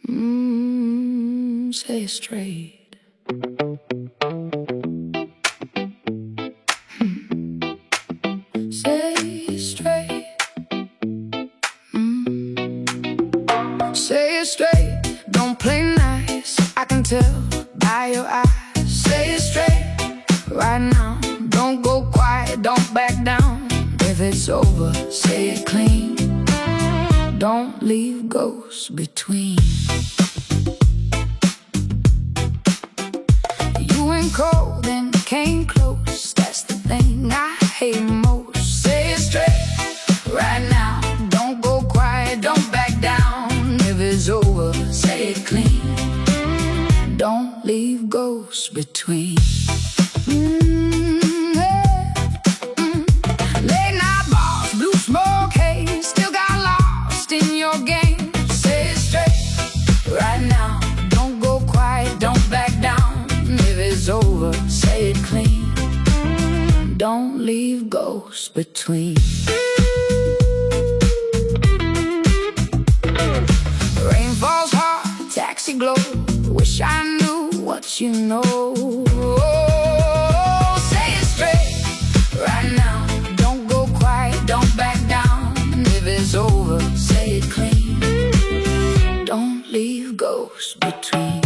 Say it straight. Say it straight. Say it straight. Don't play nice. I can tell by your eyes. Say it straight right now. Don't go quiet. Don't back down. If it's over, say it clean. Don't leave ghosts between. You went cold and came close. That's the thing I hate most. Say it straight right now. Don't go quiet, don't back down. If it's over, say it clean. Don't leave ghosts between. Late night bars, blue smoke haze, still got lost in your game. Say it straight right now. Don't go quiet, don't back down. If it's over, say it clean. Don't leave ghosts between. Rain falls hard, taxi glow. Wish I knew what you know. Say it straight right now. Don't go quiet, don't back down. If it's over, say it clean. Don't leave ghosts between.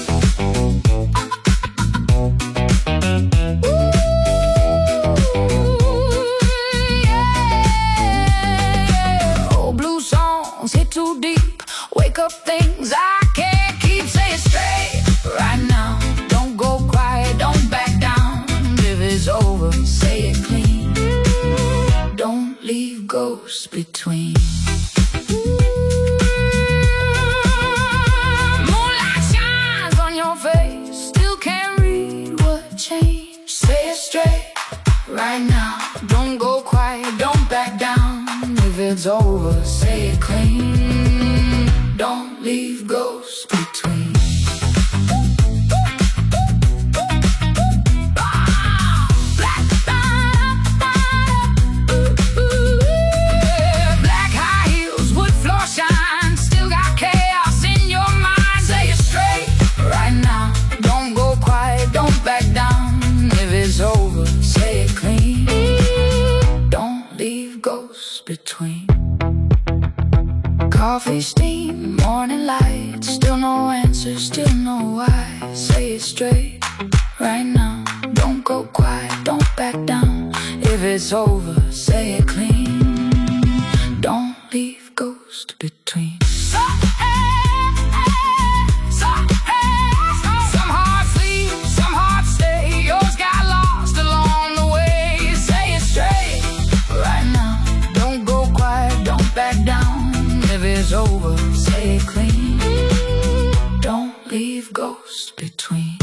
Hit too deep, wake up things I can't keep. Say it straight right now. Don't go quiet, don't back down. If it's over, say it clean. Don't leave ghosts between. Moonlight shines on your face, still can't read what changed. Say it straight right now. Don't go quiet, don't back down. If it's over, say it clean. Don't leave ghosts between. Black high heels, wood floor shine, still got chaos in your mind. Say it straight right now. Don't go quiet, don't back down. If it's over, say it clean. Don't leave ghosts between. Coffee steam, morning light, still no answer, still no why. Say it straight right now. Don't go quiet, don't back down. If it's over, say it clean. Don't leave ghosts between. Some hearts leave, some hearts stay. Yours got lost along the way. Say it straight right now. Don't go quiet, don't back down. If it's over, say it clean. Don't leave ghosts between.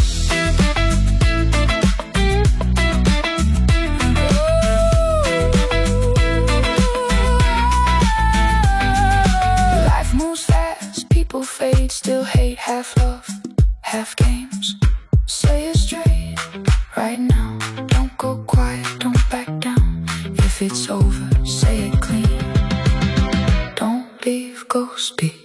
Life moves fast, people fade, still hate, half love, half games. Say it straight right now. Don't go quiet, don't back down. If it's over, say it clean. Don't leave ghosts between.